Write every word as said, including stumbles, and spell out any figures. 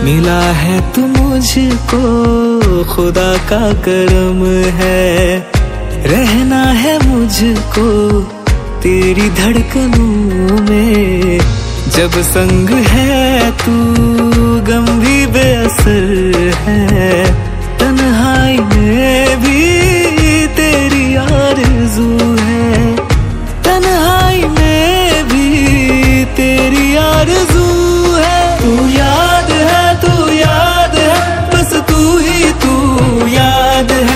मिला है तू मुझको, खुदा का करम है। रहना है मुझको तेरी धड़कनों में, जब संग है तू गम भी बेअसर है। तन्हाई में भी तेरी आरज़ू है, तन्हाई में भी तेरी आरज़ू